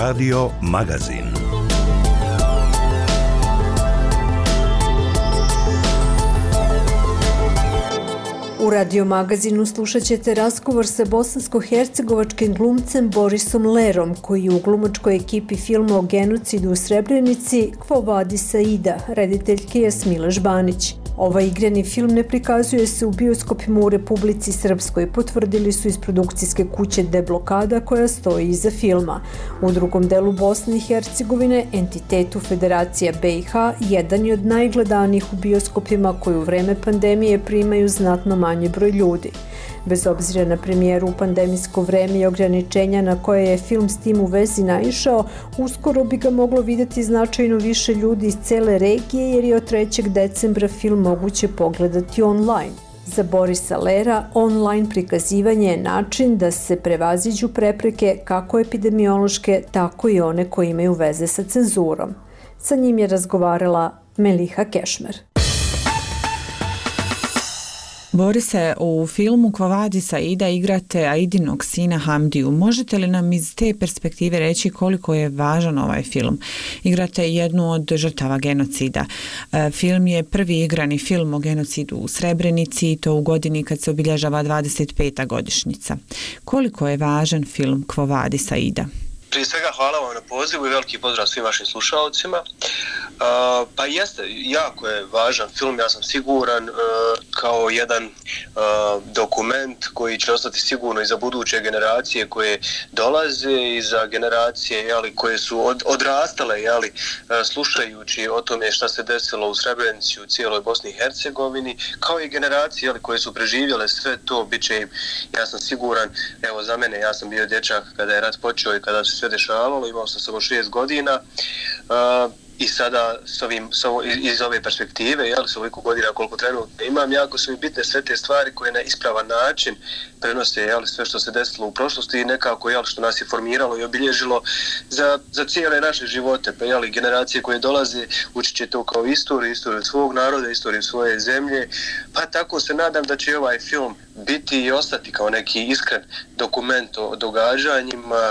Radio Magazin. U Radio Magazinu slušat ćete razgovor sa bosansko-hercegovačkim glumcem Borisom Lerom, koji je u glumačkoj ekipi filma o genocidu u Srebrenici Quo Vadis Aida, rediteljke Jasmile Žbanić. Ovaj igrani film ne prikazuje se u bioskopima u Republici Srpskoj, potvrdili su iz produkcijske kuće Deblokada koja stoji iza filma. U drugom delu Bosne i Hercegovine, entitetu Federacija BiH, jedan je od najgledanijih u bioskopima koji u vreme pandemije primaju znatno manji broj ljudi. Bez obzira na premijeru u pandemijsko vreme i ograničenja na koje je film s tim u vezi naišao, uskoro bi ga moglo vidjeti značajno više ljudi iz cele regije jer je od 3. decembra film moguće pogledati online. Za Borisa Lera, online prikazivanje je način da se prevaziđu prepreke kako epidemiološke, tako i one koje imaju veze sa cenzurom. Sa njim je razgovarala Meliha Kešmer. Borise, u filmu Quo Vadis Aida igrate Aidinog sina Hamdiju. Možete li nam iz te perspektive reći koliko je važan ovaj film? Igrate jednu od žrtava genocida. Film je prvi igrani film o genocidu u Srebrenici i to u godini kad se obilježava 25. godišnjica. Koliko je važan film Quo Vadis Aida? Prije svega hvala vam na pozivu i veliki pozdrav svim vašim slušalcima. Pa jeste, jako je važan film, ja sam siguran, kao jedan dokument koji će ostati sigurno i za buduće generacije koje dolaze i za generacije koje su odrastale slušajući o tome šta se desilo u Srebrenici u cijeloj Bosni i Hercegovini, kao i generacije koje su preživjele sve to, bit će im, ja sam siguran, evo za mene, ja sam bio dječak kada je rat počeo i kada se sve dešavalo, imao sam samo 6 godina i sada iz ove perspektive, s ovoliko godina koliko trenutno imam, jako su mi bitne sve te stvari koje na ispravan način prenose sve što se desilo u prošlosti i nekako što nas je formiralo i obilježilo za cijele naše živote. Pa generacije koje dolaze učit će to kao istoriju svog naroda, istoriju svoje zemlje, pa tako se nadam da će ovaj film biti i ostati kao neki iskren dokument o događanjima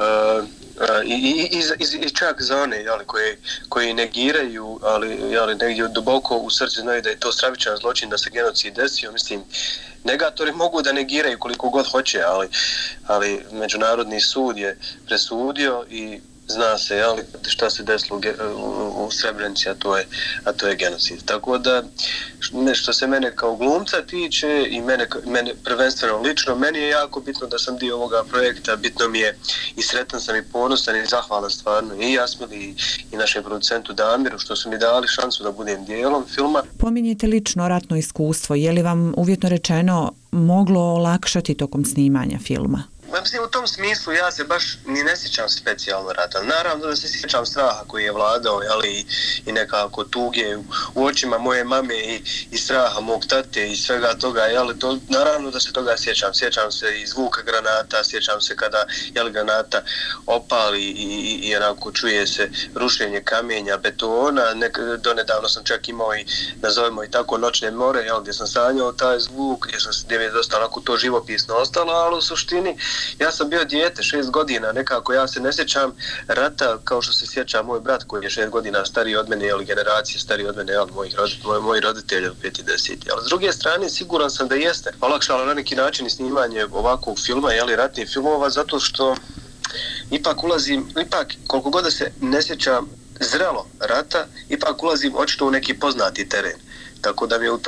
i čak za one koji negiraju, ali negdje duboko u srcu znaju da je to stravičan zločin, da se genocid desio. Mislim, negatori mogu da negiraju koliko god hoće, ali Međunarodni sud je presudio i zna se šta se desilo u Srebrenici, a to je genocid. Tako da, što se mene kao glumca tiče i mene prvenstveno lično, meni je jako bitno da sam dio ovoga projekta, bitno mi je i sretan sam i ponosan i zahvalan stvarno i Jasmili i našem producentu Damiru što su mi dali šansu da budem dijelom filma. Pominjete lično ratno iskustvo, je li vam uvjetno rečeno moglo olakšati tokom snimanja filma? Mislim, u tom smislu ja se baš ni ne sjećam specijalno rata. Naravno da se sjećam straha koji je vladao, i nekako tuge u očima moje mame i straha mog tate i svega toga, to, naravno da se toga sjećam. Sjećam se i zvuka granata, sjećam se kada granata opali i onako čuje se rušenje kamenja, betona. Donedavno sam čak imao i, nazovimo i tako, noćne more, gdje sam sanjao taj zvuk, gdje mi je dosta onako to živopisno ostalo, ali u suštini ja sam bio dijete, 6 godina, nekako ja se ne sjećam rata kao što se sjeća moj brat koji je 6 godina stariji od mene, generacije stariji od mene, moji roditelji od 5 i 10. Ali s druge strane, siguran sam da jeste olakšalo na neki način i snimanje ovakvog filma, ratnih filmova, zato što ipak koliko god da se ne sjećam zrelo rata, ipak ulazim očito u neki poznati teren. Tako da mi je u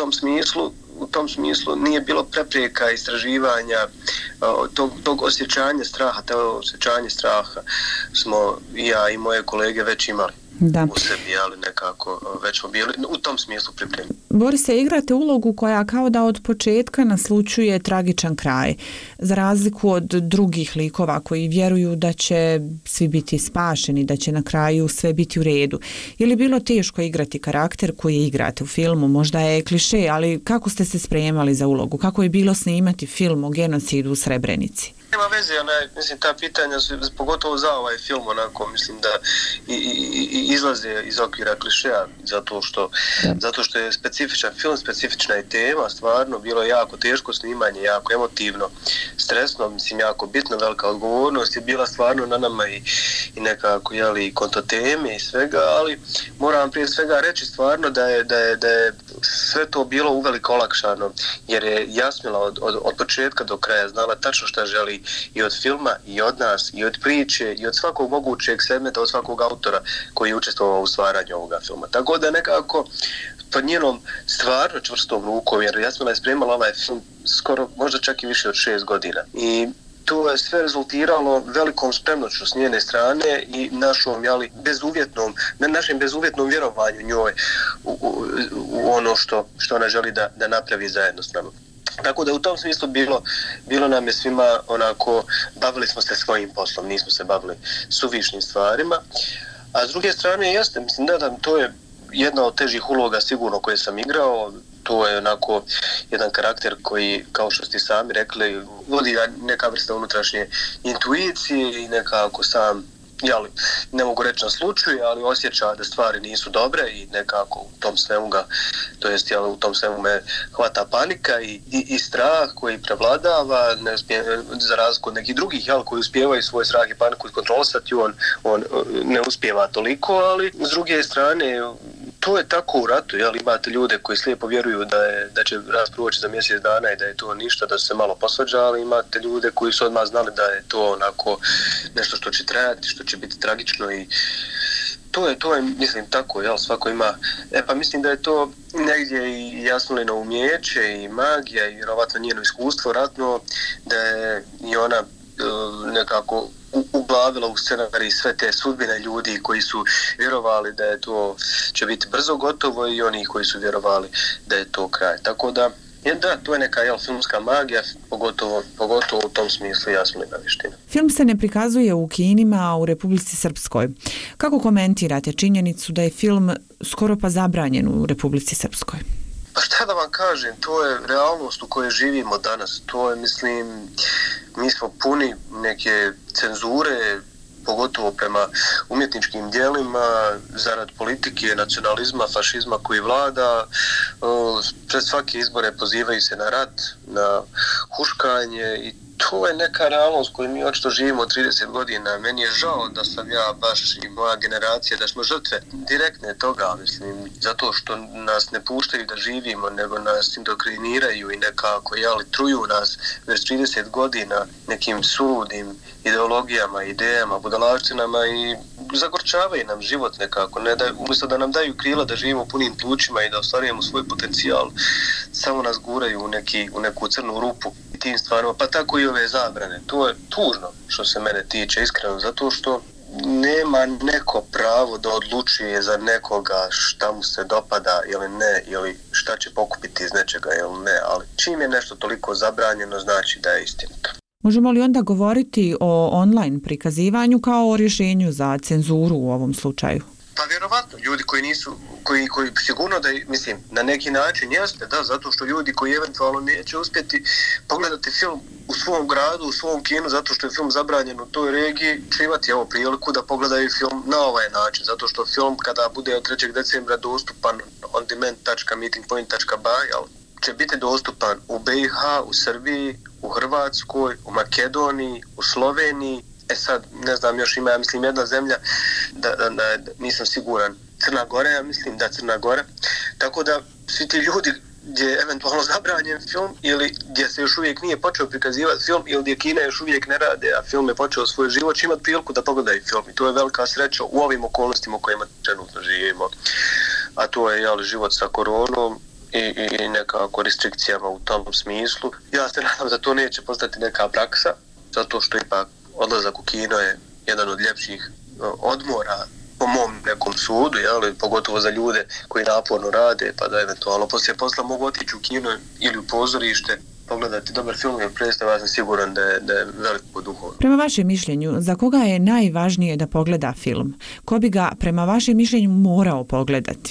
tom smislu nije bilo prepreka istraživanja tog osjećanja straha, to osjećanje straha smo i ja i moje kolege već imali u sebi, ali nekako već smo bili u tom smislu pripremljeni. Borise, igrate ulogu koja kao da od početka naslućuje tragičan kraj, za razliku od drugih likova koji vjeruju da će svi biti spašeni, da će na kraju sve biti u redu. Je li bilo teško igrati karakter koji igrate u filmu? Možda je kliše, ali kako ste se spremali za ulogu? Kako je bilo snimati film o genocidu u Srebrenici? nema veze, mislim, ta pitanja su, pogotovo za ovaj film, onako, mislim da izlaze iz okvira klišeja, zato što je specifičan film, specifična je tema, stvarno, bilo je jako teško snimanje, jako emotivno, stresno, mislim, jako bitno, velika odgovornost je bila stvarno na nama i nekako, jeli, konto teme i svega, ali moram prije svega reći stvarno da je sve to bilo uveliko olakšano, jer je Jasmila od početka do kraja znala tačno šta želi i od filma, i od nas, i od priče, i od svakog mogućeg segmenta, od svakog autora koji je učestvovao u stvaranju ovoga filma. Tako da nekako pod njenom stvarno čvrstom rukom, jer Jasmila je spremala ovaj film skoro, možda čak i više od 6 godina. I to je sve rezultiralo velikom spremnošću s njene strane i našim bezuvjetnom vjerovanju njoj u ono što ona želi da napravi zajedno s nama. Tako da u tom smislu bilo nam je svima onako, bavili smo se svojim poslom, nismo se bavili suvišnim stvarima. A s druge strane jeste, mislim da to je jedna od težih uloga sigurno koje sam igrao. To je onako jedan karakter koji, kao što ste sami rekli, vodi neka vrsta unutrašnje intuicije i nekako sam, ne mogu reći na slučaju, ali osjeća da stvari nisu dobre i nekako u tom svemu u tom svemu me hvata panika i strah koji prevladava, za razliku od nekih drugih koji uspijevaju svoj strah i paniku kontrolisati, on ne uspijeva toliko, ali s druge strane to je tako u ratu, imate ljude koji slijepo vjeruju da će rat proći za mjesec dana i da je to ništa, da su se malo posvađali, imate ljude koji su odmah znali da je to onako nešto što će trajati, što će biti tragično i to je mislim tako, svako ima, pa mislim da je to negdje i Jasmilino umijeće i magija i vjerovatno njeno iskustvo ratno, da je i ona nekako uglavila u scenarij sve te sudbine ljudi koji su vjerovali da je to će biti brzo gotovo i oni koji su vjerovali da je to kraj. Tako da, to je neka filmska magija, pogotovo u tom smislu Jasmilina vještina. Film se ne prikazuje u kinima u Republici Srpskoj. Kako komentirate činjenicu da je film skoro pa zabranjen u Republici Srpskoj? Pa šta da vam kažem, to je realnost u kojoj živimo danas. To je, mislim, mi smo puni neke cenzure, pogotovo prema umjetničkim djelima, zarad politike, nacionalizma, fašizma koji vlada. Pred svake izbore pozivaju se na rat, na huškanje i to je neka realnost koju mi očito živimo 30 godina. Meni je žao da sam ja baš i moja generacija, da smo žrtve direktne toga, mislim, zato što nas ne puštaju da živimo, nego nas indokriniraju i nekako, truju nas već 30 godina nekim suludim ideologijama, idejama, budalaštinama i zagorčavaju nam život nekako. Umjesto da nam daju krila da živimo punim plućima i da ostvarujemo svoj potencijal, samo nas guraju u neku crnu rupu i tim stvarima, pa tako i ove zabrane. To je tužno što se mene tiče, iskreno, zato što nema neko pravo da odlučuje za nekoga šta mu se dopada ili ne, ili šta će pokupiti iz nečega ili ne, ali čim je nešto toliko zabranjeno, znači da je istinito. Možemo li onda govoriti o online prikazivanju kao o rješenju za cenzuru u ovom slučaju? Pa vjerovatno, ljudi koji sigurno da, mislim, na neki način jeste, da, zato što ljudi koji eventualno neće uspjeti pogledati film u svom gradu, u svom kinu, zato što je film zabranjen u toj regiji, će imati priliku da pogledaju film na ovaj način, zato što film kada bude od 3. decembra dostupan ondemand.meetingpoint.by će biti dostupan u BiH, u Srbiji, u Hrvatskoj, u Makedoniji, u Sloveniji. Sad, ne znam, još ima, ja mislim, jedna zemlja, nisam siguran, Crna Gora, ja mislim, da Crna Gora. Tako da, svi ti ljudi gdje je eventualno zabranjen film ili gdje se još uvijek nije počeo prikazivati film ili gdje Kina još uvijek ne rade, a film je počeo svoj život, će imati priliku da pogledaju film. I to je velika sreća u ovim okolnostima u kojima trenutno živimo. A to je život sa koronom i nekako restrikcijama u tom smislu. Ja se nadam da to neće postati neka praksa, zato što ipak odlazak u kino je jedan od ljepših odmora po mom nekom sudu, pogotovo za ljude koji naporno rade, pa da eventualno poslije posla mogu otići u kino ili u pozorište, pogledati dobar film ili predstav, ja sam siguran da je veliko duhovno. Prema vašem mišljenju, za koga je najvažnije da pogleda film? Ko bi ga, prema vašem mišljenju, morao pogledati?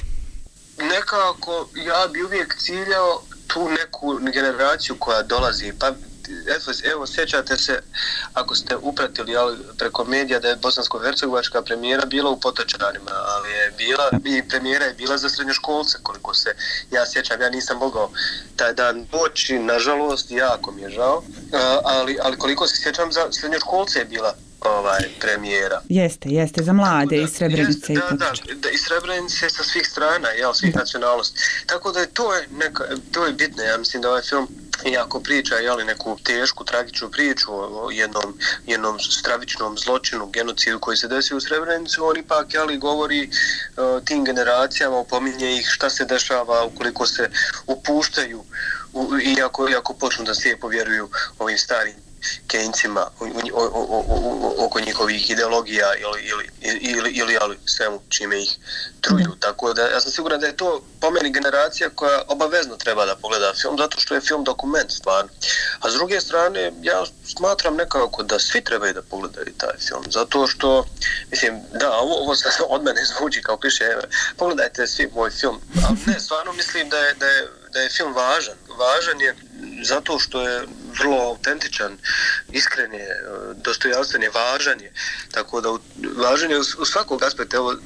Nekako, ja bi uvijek ciljao tu neku generaciju koja dolazi, pa evo sjećate se, ako ste upratili preko medija, da je bosansko-hercegovačka premijera bila u Potočarima, ali je bila, i premijera je bila za srednjoškolce, koliko se ja sjećam. Ja nisam mogao taj dan doći, nažalost, jako mi je žao, ali koliko se sjećam, za srednjoškolce je bila premijera. Jeste, za mlade iz Srebrenice i Potočara. Da, iz Srebrenice sa svih strana, svih nacionalnosti. Tako da to je bitno. Ja mislim da ovaj film jako priča neku tešku, tragičnu priču o jednom stravičnom zločinu, genocidu koji se desio u Srebrenici. On ipak govori tim generacijama, opominje ih šta se dešava ukoliko se upuštaju iako počnu da slijepo vjeruju ovim starim Keynesima oko njihovih ideologija ili svemu čime ih truju. Tako da ja sam siguran da je to po meni generacija koja obavezno treba da pogleda film, zato što je film dokument stvarno. A s druge strane, ja smatram nekako da svi trebaju da pogledaju taj film, zato što, mislim, da, ovo od mene zvuči kao kliše, pogledajte svi moj film, ali ne, stvarno mislim da je film važan. Važan je zato što je vrlo autentičan, iskren je, dostojanstven je, važan je. Tako da važan je u svakog aspekta. Evo,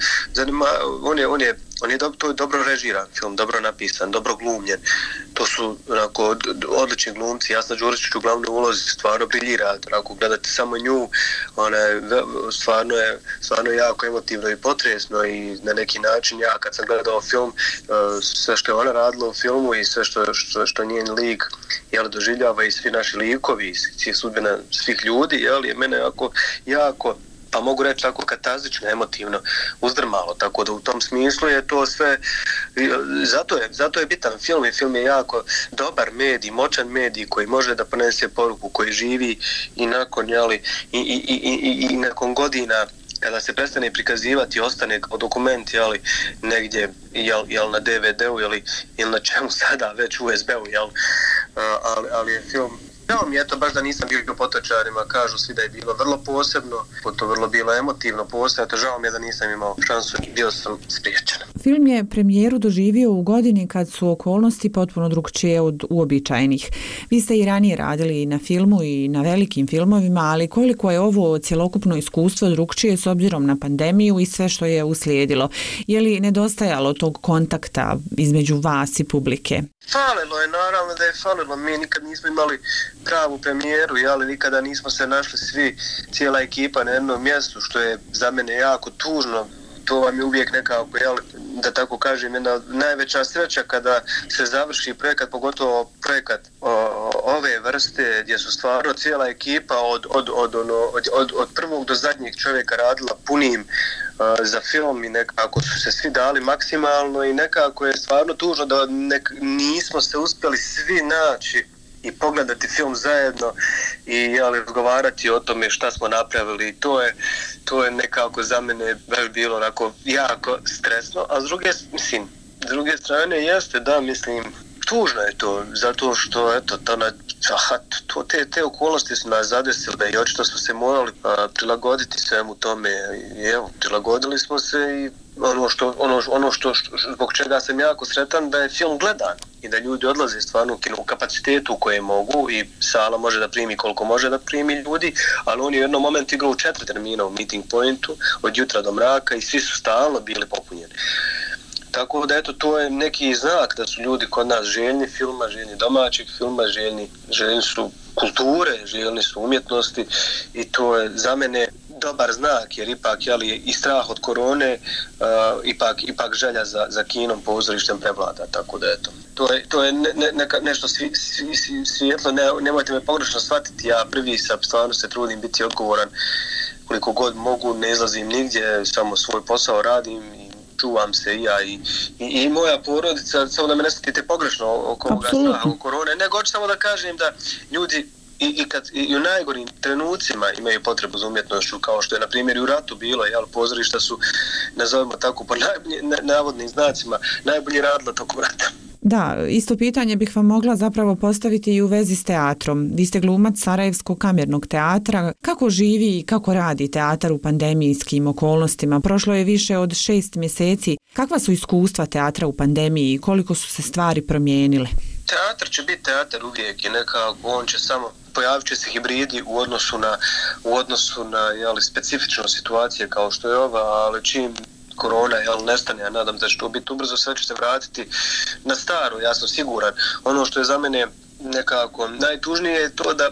to je dobro režiran film, dobro napisan, dobro glumljen. To su odlični glumci. Jasna Đuričić u glavnoj ulozi stvarno briljira. Ako gledate samo nju, ona je stvarno jako emotivno i potresno i na neki način ja kad sam gledao film, sve što je ona radila u filmu i sve što njen lik doživljava i svi naši likovi i sudbina svih ljudi je mene jako pa mogu reći tako katarzično, emotivno uzdrmalo, tako da u tom smislu je to sve, zato je bitan film i film je jako dobar medij, moćan medij koji može da ponese poruku, koji živi i nakon, i nakon godina kada se prestane prikazivati, ostane kao dokument, negdje, na DVD-u ili na čemu sada, već USB-u, ali je film. Žao mi je to baš da nisam bio u Potočarima, kažu svi da je bilo vrlo posebno, to vrlo bilo emotivno posebno, žao mi je da nisam imao šansu, bio sam spriječen. Film je premijeru doživio u godini kad su okolnosti potpuno drugčije od uobičajenih. Vi ste i ranije radili na filmu i na velikim filmovima, ali koliko je ovo cjelokupno iskustvo drugčije s obzirom na pandemiju i sve što je uslijedilo? Je li nedostajalo tog kontakta između vas i publike? Falilo je, naravno da je falilo. Mi nikad nismo imali pravu premijeru, nikada nismo se našli svi, cijela ekipa na jednom mjestu, što je za mene jako tužno. To vam je uvijek nekako, da tako kažem, jedna najveća sreća kada se završi projekat, pogotovo projekat ove vrste, gdje su stvarno cijela ekipa od prvog do zadnjeg čovjeka radila punim za film i nekako su se svi dali maksimalno i nekako je stvarno tužno da nismo se uspjeli svi naći i pogledati film zajedno i razgovarati o tome šta smo napravili. To je nekako za mene baš bilo onako jako stresno, a s druge strane jeste da mislim tužno je to, zato što te okolnosti su nas zadesile i očito smo se morali prilagoditi svemu tome i evo, prilagodili smo se i ono što zbog čega sam jako sretan da je film gledan i da ljudi odlaze stvarno u kino u kapacitetu u koje mogu i sala može da primi koliko može da primi ljudi, ali on je u jednom momentu igrao u 4 termina u Meeting Pointu od jutra do mraka i svi su stalno bili popunjeni. Tako da to je neki znak da su ljudi kod nas željni filma, željni domaćeg filma, željni su kulture, željni su umjetnosti i to je za mene dobar znak jer ipak i strah od korone ipak želja za kinom, pozorištem prevlada, tako da to je nešto svijetlo, nemojte me pogrešno shvatiti, ja prvi stvarno se trudim biti odgovoran koliko god mogu, ne izlazim nigdje, samo svoj posao radim i čuvam se i ja i moja porodica, samo da me ne shvatite pogrešno oko ovoga straha oko korone, nego hoću samo da kažem da ljudi i u najgorim trenucima imaju potrebu za umjetnošću, kao što je na primjer i u ratu bilo, pozorišta su, nazovimo tako po navodnim znacima, najbolje radila tokom rata. Da, isto pitanje bih vam mogla zapravo postaviti i u vezi s teatrom. Vi ste glumac Sarajevskog kamernog teatra. Kako živi i kako radi teatar u pandemijskim okolnostima? Prošlo je više od 6 mjeseci. Kakva su iskustva teatra u pandemiji i koliko su se stvari promijenile? Teatar će biti teatar uvijek i nekako on će samo pojavit će se hibridi u odnosu na specifične situacije kao što je ova, ali čim korona nestane, ja nadam da će to biti ubrzo, sve će se vratiti na staro, ja sam siguran. Ono što je za mene nekako najtužnije je to da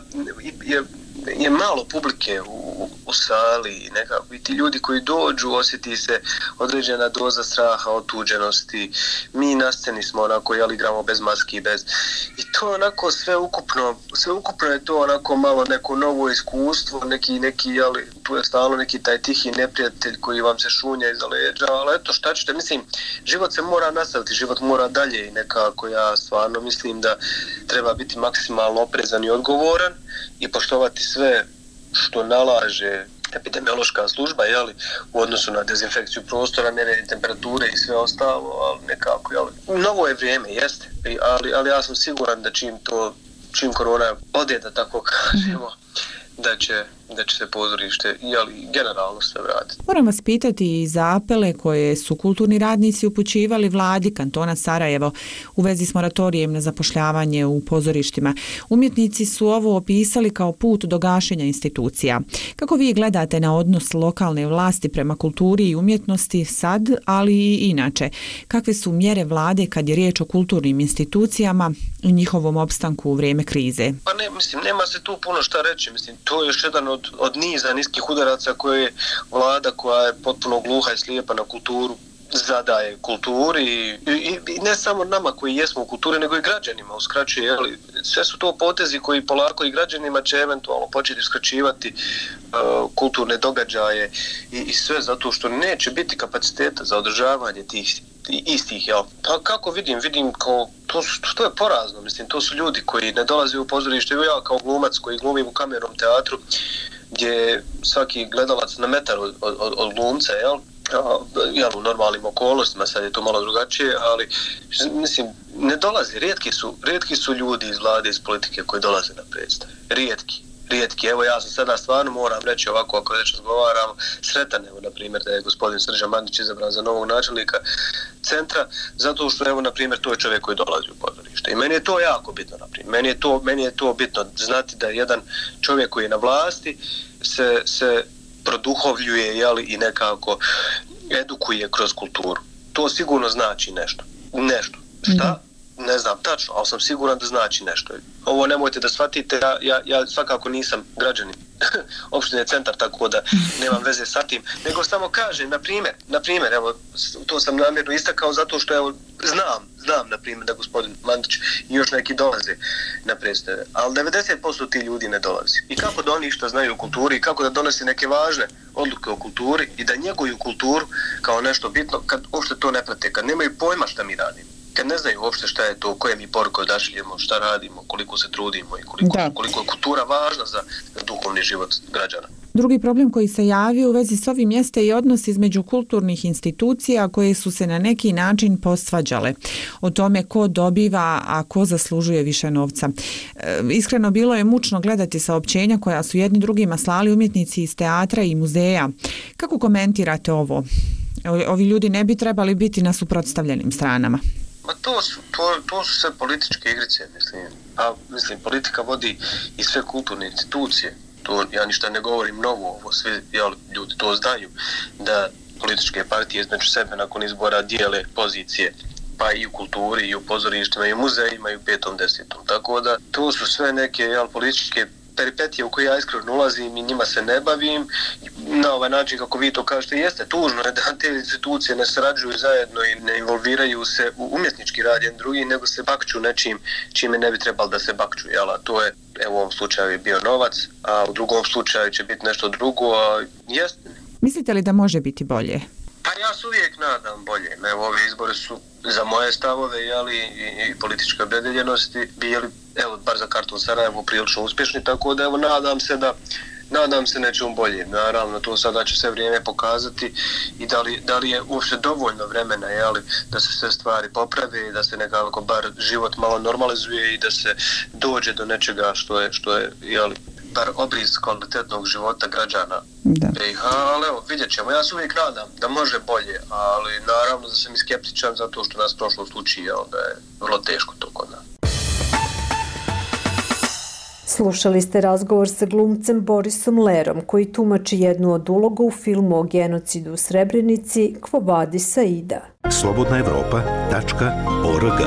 je malo publike u sali i nekako i ti ljudi koji dođu osjeti se određena doza straha, otuđenosti. Mi na sceni smo onako igramo bez maski, i to onako sve ukupno je to onako malo neko novo iskustvo, neki tu je stalno neki taj tihi neprijatelj koji vam se šunja iza leđa, ali eto šta ćete, mislim, život se mora nastaviti, život mora dalje i nekako ja stvarno mislim da treba biti maksimalno oprezan i odgovoran i poštovati sve što nalaže epidemiološka služba, u odnosu na dezinfekciju prostora, mjere temperature i sve ostalo, ali nekako, novo je vrijeme, jeste, ali ja sam siguran da čim korona ode, da tako kažemo, da će se pozorište generalno sve vratiti. Moram vas pitati i za apele koje su kulturni radnici upućivali vladi kantona Sarajevo u vezi s moratorijem na zapošljavanje u pozorištima. Umjetnici su ovo opisali kao put do gašenja institucija. Kako vi gledate na odnos lokalne vlasti prema kulturi i umjetnosti sad, ali i inače? Kakve su mjere vlade kad je riječ o kulturnim institucijama i njihovom opstanku u vrijeme krize? Pa nema se tu puno šta reći. To je još jedan od niza niskih udaraca koje vlada koja je potpuno gluha i slijepa na kulturu zadaje kulturi i ne samo nama koji jesmo u kulturi, nego i građanima uskraćuje. Sve su to potezi koji polako i građanima će eventualno početi uskraćivati kulturne događaje i sve zato što neće biti kapaciteta za održavanje tih istih. Pa kako vidim kao to je porazno. To su ljudi koji ne dolaze u pozorište. Ja kao glumac koji glumim u kamernom teatru gdje svaki gledalac na metar od glumca, u normalnim okolnostima, sad je to malo drugačije, ali ne dolazi, rijetki su ljudi iz vlade, iz politike koji dolaze na predstave. Rijetki. Evo ja sam sada stvarno moram reći ovako, ako već razgovaramo, sretan, na primjer, da je gospodin Srđan Mandić izabran za novog načelnika centra, zato što, na primjer, to je čovjek koji dolazi u pozorište. I meni je to jako bitno, na primjer. Meni je to bitno znati da jedan čovjek koji je na vlasti se produhovljuje, i nekako edukuje kroz kulturu. To sigurno znači nešto. Šta? Ne znam tačno, ali sam siguran da znači nešto. Ovo nemojte da shvatite, ja svakako nisam građanin opštine Centar, tako da nemam veze sa tim, nego samo kažem, na primjer, evo, to sam namjerno istakao zato što znam, na primjer, da gospodin Mandić i još neki dolaze na predstave, ali 90% ti ljudi ne dolazi. I kako da oni što znaju o kulturi, kako da donose neke važne odluke o kulturi i da njeguju kulturu kao nešto bitno, kad uopšte to ne prate, kad nemaju pojma šta mi radimo. Kad ne znaju uopšte šta je to, koje mi poruke odašiljemo, šta radimo, koliko se trudimo i koliko je kultura važna za duhovni život građana. Drugi problem koji se javio u vezi s ovim jeste i odnos između kulturnih institucija koje su se na neki način posvađale o tome ko dobiva, a ko zaslužuje više novca. Iskreno, bilo je mučno gledati saopćenja koja su jedni drugima slali umjetnici iz teatra i muzeja. Kako komentirate ovo? Ovi ljudi ne bi trebali biti na suprotstavljenim stranama. Ma to su sve političke igrice, politika vodi i sve kulturne institucije. To ja ništa ne govorim novo, ovo svi ljudi to znaju, da političke partije između sebe nakon izbora dijele pozicije, pa i u kulturi, i u pozorištima, i u muzejima, i u 5. 10. Tako da to su sve neke političke peripetije u koje ja iskreno ulazim i njima se ne bavim. Na ovaj način, kako vi to kažete, jeste tužno da te institucije ne sarađuju zajedno i ne involviraju se u umjetnički rad jedan drugi, nego se bakću nečim čime ne bi trebalo da se bakću. To je, u ovom slučaju je bio novac, a u drugom slučaju će biti nešto drugo. Jeste. Mislite li da može biti bolje? Pa ja se uvijek nadam bolje. Ovi izbori su za moje stavove i političke opredeljenosti bili, bar za karton Sarajevo, prilično uspješni, tako da nadam se nečemu bolje. Naravno, to sada će sve vrijeme pokazati i da li je uopšte dovoljno vremena da se sve stvari poprave i da se nekako bar život malo normalizuje i da se dođe do nečega što je bar obris kvalitetnog života građana. Ali vidjet ćemo. Ja se uvijek nadam da može bolje, ali naravno da sam i skeptičan zato što nas prošlo slučaj da je vrlo teško to kod nas. Slušali ste razgovor sa glumcem Borisom Lerom, koji tumači jednu od uloga u filmu o genocidu u Srebrenici Quo Vadis Aida. slobodnaevropa.org.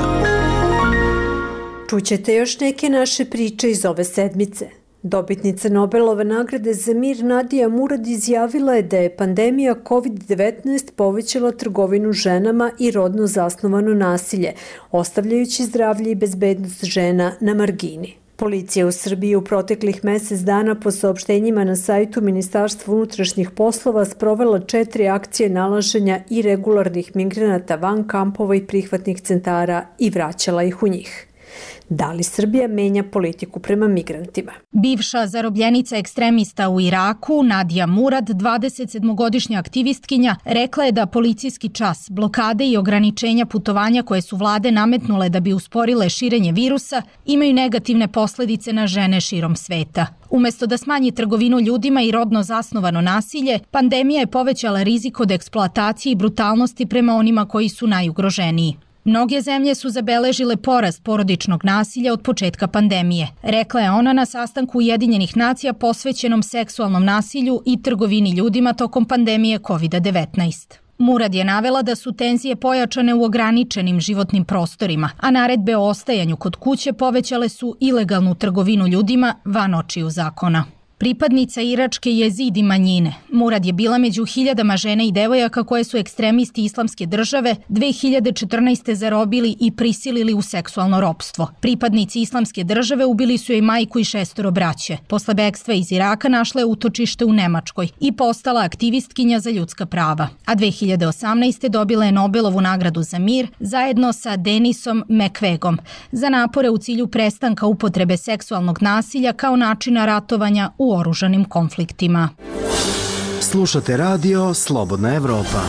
Čućete još neke naše priče iz ove sedmice. Dobitnica Nobelove nagrade za mir Nadija Murad izjavila je da je pandemija COVID-19 povećala trgovinu ženama i rodno zasnovano nasilje, ostavljajući zdravlje i bezbednost žena na margini. Policija u Srbiji u proteklih mesec dana po saopštenjima na sajtu Ministarstva unutrašnjih poslova sprovela 4 akcije nalaženja irregularnih migranata van kampova i prihvatnih centara i vraćala ih u njih. Da li Srbija menja politiku prema migrantima? Bivša zarobljenica ekstremista u Iraku, Nadija Murad, 27-godišnja aktivistkinja, rekla je da policijski čas, blokade i ograničenja putovanja koje su vlade nametnule da bi usporile širenje virusa, imaju negativne posledice na žene širom sveta. Umesto da smanji trgovinu ljudima i rodno zasnovano nasilje, pandemija je povećala rizik od eksploatacije i brutalnosti prema onima koji su najugroženiji. Mnoge zemlje su zabeležile porast porodičnog nasilja od početka pandemije, rekla je ona na sastanku Ujedinjenih nacija posvećenom seksualnom nasilju i trgovini ljudima tokom pandemije COVID-19. Murad je navela da su tenzije pojačane u ograničenim životnim prostorima, a naredbe o ostajanju kod kuće povećale su ilegalnu trgovinu ljudima van očiju zakona. Pripadnica iračke jezidi manjine, Murad je bila među hiljadama žena i devojaka koje su ekstremisti Islamske države 2014. zarobili i prisilili u seksualno ropstvo. Pripadnici Islamske države ubili su joj majku i 6 braće. Posle bekstva iz Iraka našla je utočište u Nemačkoj i postala aktivistkinja za ljudska prava. A 2018. dobila je Nobelovu nagradu za mir zajedno sa Denisom Mukwegom za napore u cilju prestanka upotrebe seksualnog nasilja kao načina ratovanja u oružanim konfliktima. Slušate radio Slobodna Evropa.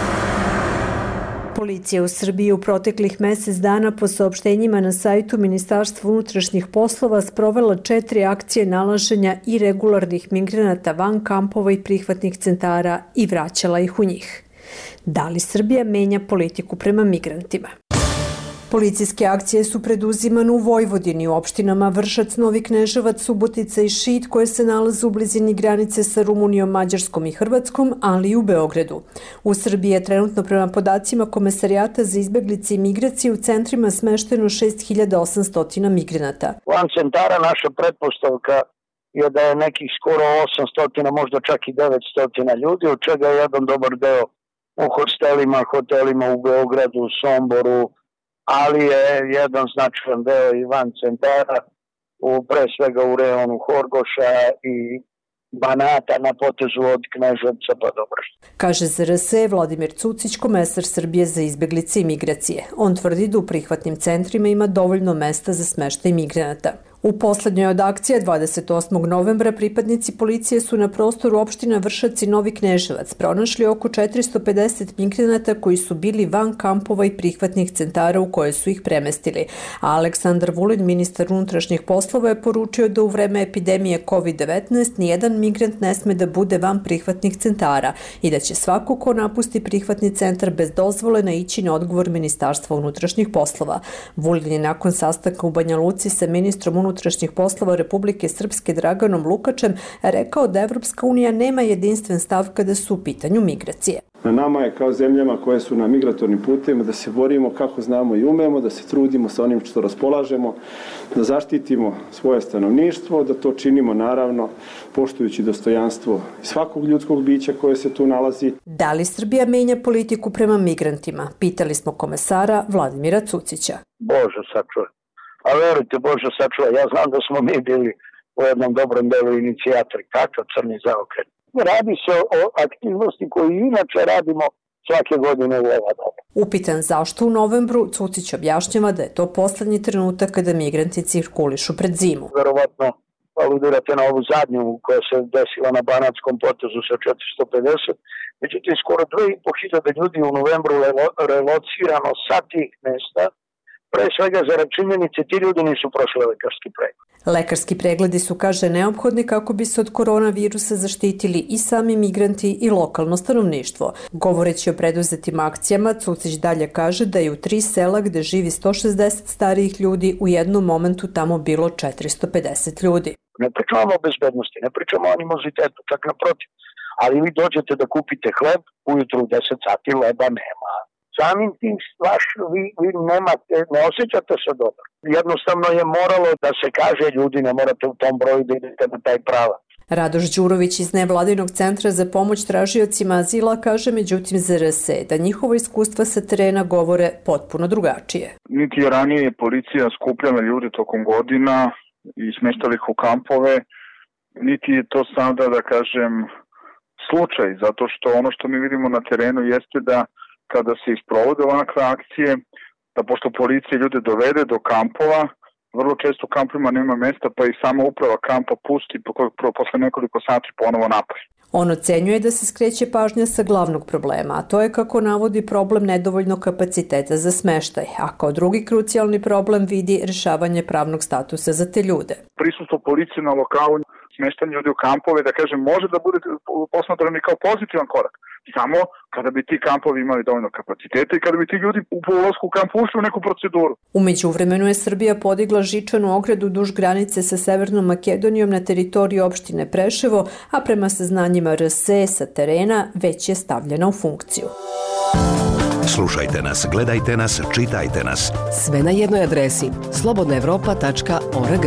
Policija u Srbiji u proteklih mesec dana po saopštenjima na sajtu Ministarstva unutrašnjih poslova sprovela 4 akcije nalaženja irregularnih migranata van kampova i prihvatnih centara i vraćala ih u njih. Da li Srbija menja politiku prema migrantima? Policijske akcije su preduzimane u Vojvodini, u opštinama Vršac, Novi Kneževac, Subotica i Šid, koje se nalaze u blizini granice sa Rumunijom, Mađarskom i Hrvatskom, ali i u Beogradu. U Srbiji je trenutno prema podacima Komesarijata za izbeglice i migracije u centrima smešteno 6800 migranata. Van centara naša pretpostavka je da je nekih skoro 800, možda čak i 900 ljudi, od čega je jedan dobar deo u hotelima u Beogradu, Somboru, ali je jedan značajan deo i van centara, pre svega u rejonu Horgoša i Banata na potezu od Kneževca pa do Vršca. Kaže ZRS Vladimir Cucić, komesar Srbije za izbeglice i migracije. On tvrdi da u prihvatnim centrima ima dovoljno mesta za smeštaj migranata. U poslednjoj od akcija 28. novembra pripadnici policije su na prostoru opština Vršac i Novi Kneževac pronašli oko 450 migranata koji su bili van kampova i prihvatnih centara u koje su ih premestili. A Aleksandar Vulin, ministar unutrašnjih poslova, je poručio da u vreme epidemije COVID-19 nijedan migrant ne sme da bude van prihvatnih centara i da će svako ko napusti prihvatni centar bez dozvole naići na odgovor Ministarstva unutrašnjih poslova. Vulin je nakon sastanka u Banja Luci sa ministrom unutrašnjih poslova Republike Srpske Draganom Lukačem rekao da Evropska unija nema jedinstven stav kada su u pitanju migracije. Na nama je kao zemljama koje su na migratornim putevima da se borimo kako znamo i umemo, da se trudimo sa onim što raspolažemo, da zaštitimo svoje stanovništvo, da to činimo naravno poštujući dostojanstvo svakog ljudskog bića koje se tu nalazi. Da li Srbija menja politiku prema migrantima? Pitali smo komesara Vladimira Cucića. Bože sačuvaj. A verujte, Bože sačuvaj, ja znam da smo mi bili u jednom dobrom delu inicijatori. Kakav crni zaokret. Radi se o aktivnosti koju inače radimo svake godine u ova doba. Upitan zašto u novembru, Cucić objašnjava da je to poslednji trenutak kada migranti cirkulišu pred zimu. Verovatno aludirate na ovu zadnju koja se desila na Banatskom potezu sa 450. Međutim, skoro 2500 ljudi u novembru relocirano sa tih mesta Pre svega zarad činjenice ti ljudi nisu prošli lekarski pregled. Lekarski pregledi su, kaže, neophodni kako bi se od koronavirusa zaštitili i sami migranti i lokalno stanovništvo. Govoreći o preduzetim akcijama, Cucić dalje kaže da je u 3 sela gde živi 160 starijih ljudi u jednom momentu tamo bilo 450 ljudi. Ne pričamo o bezbednosti, ne pričamo o animozitetu, čak naprotiv. Ali vi dođete da kupite hleb, ujutru u 10 sati leba nema. Samim tim vi nemate, ne osjećate se dobro. Jednostavno je moralo da se kaže ljudi ne morate u tom broju da idete na taj pravac. Radoš Đurović iz Nevladinog centra za pomoć tražiocima azila kaže međutim za RS da njihovo iskustva sa terena govore potpuno drugačije. Niti je ranije policija skupljala ljude tokom godina i smeštala ih u kampove, niti je to sada, da kažem, slučaj, zato što ono što mi vidimo na terenu jeste da kada se isprovode ovakve akcije, da pošto policija ljude dovede do kampova, vrlo često u kampovima nema mesta, pa i sama uprava kampa pusti posle nekoliko sati ponovo napolje. On ocenjuje da se skreće pažnja sa glavnog problema, a to je, kako navodi, problem nedovoljnog kapaciteta za smeštaj, a kao drugi krucijalni problem vidi rešavanje pravnog statusa za te ljude. Prisustvo policije na lokalu, smeštanje ljudi u kampove, da kažem, može da bude posmatrano kao pozitivan korak. Samo kada bi ti kampovi imali dovoljno kapaciteta i kada bi ti ljudi u ulasku u kamp ušli u neku proceduru. U međuvremenu je Srbija podigla žičanu ogradu duž granice sa Severnom Makedonijom na teritoriji opštine Preševo, a prema saznanjima RS sa terena već je stavljena u funkciju. Slušajte nas, gledajte nas, čitajte nas. Sve na jednoj adresi slobodnaevropa.org.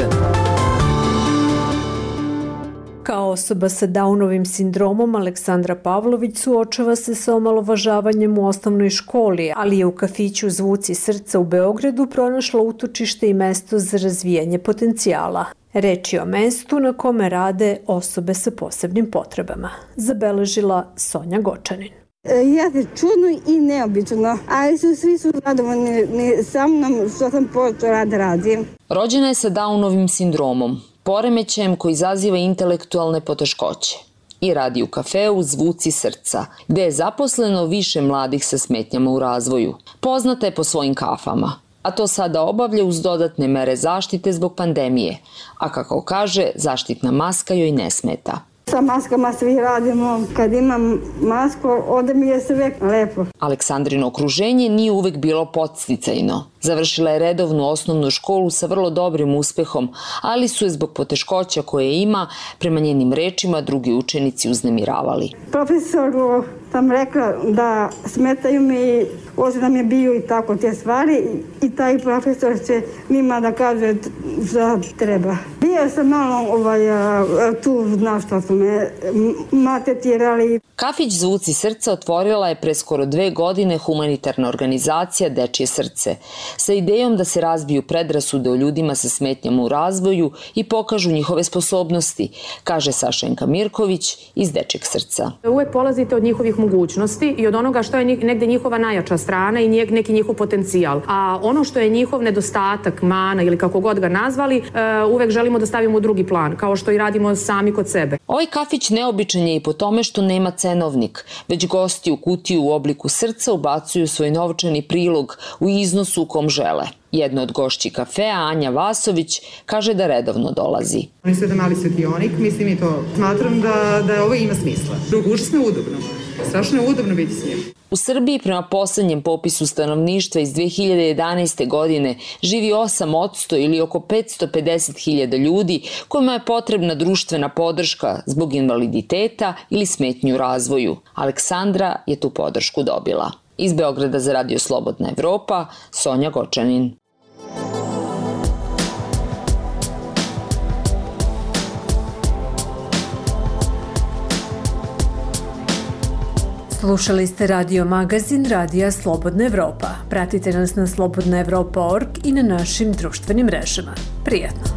Kao osoba sa Downovim sindromom, Aleksandra Pavlović suočava se sa omalovažavanjem u osnovnoj školi, ali je u kafiću Zvuci srca u Beogradu pronašla utočište i mesto za razvijanje potencijala. Reč je o mestu na kome rade osobe sa posebnim potrebama, zabeležila Sonja Gočanin. Jeste čudno i neobično, ali svi su zadovoljni sa mnom što sam počela da radim. Rođena je sa Downovim sindromom, poremećajem koji izaziva intelektualne poteškoće, i radi u kafeu Zvuci srca, gde je zaposleno više mladih sa smetnjama u razvoju. Poznata je po svojim kafama, a to sada obavlja uz dodatne mere zaštite zbog pandemije, a kako kaže, zaštitna maska joj ne smeta. Sa maskama svi radimo. Kad imam masku, onda mi je sve lepo. Aleksandrino okruženje nije uvek bilo podsticajno. Završila je redovnu osnovnu školu sa vrlo dobrim uspehom, ali su je zbog poteškoća koje ima, prema njenim rečima, drugi učenici uznemiravali. Profesoru sam rekla da smetaju mi, ozbiljno je bio i tako te stvari, i taj profesor će njima da kaže šta treba. Bio sam malo tu, znaš što su me maltretirali. Kafić Zvuci srca otvorila je pre skoro 2 godine humanitarna organizacija Dečije srce, sa idejom da se razbiju predrasude o ljudima sa smetnjama u razvoju i pokažu njihove sposobnosti, kaže Sašenka Mirković iz Dečijeg srca. Uvek polazite od njihovih mogućnosti i od onoga što je negde njihova najjača strana i neki njihov potencijal. A ono što je njihov nedostatak, mana ili kako god ga nazvali, uvek želimo da stavimo u drugi plan, kao što i radimo sami kod sebe. Ovaj kafić neobičan je i po tome što nema cenovnik, već gosti u kutiju u obliku srca ubacuju svoj novčani prilog u iznosu u kom žele. Jedna od gošći kafea, Anja Vasović, kaže da redovno dolazi. On je sada mali svetionik, mislim i to. Smatram da ovo ima smisla. Užasno je udobno. Strašno je udobno biti s njim. U Srbiji prema poslednjem popisu stanovništva iz 2011. godine živi 8% ili oko 550.000 ljudi kojima je potrebna društvena podrška zbog invaliditeta ili smetnju u razvoju. Aleksandra je tu podršku dobila. Iz Beograda za Radio Slobodna Evropa, Sonja Gočanin. Slušali ste radio magazin Radija Slobodna Evropa. Pratite nas na slobodnaevropa.org i na našim društvenim mrežama. Prijatno!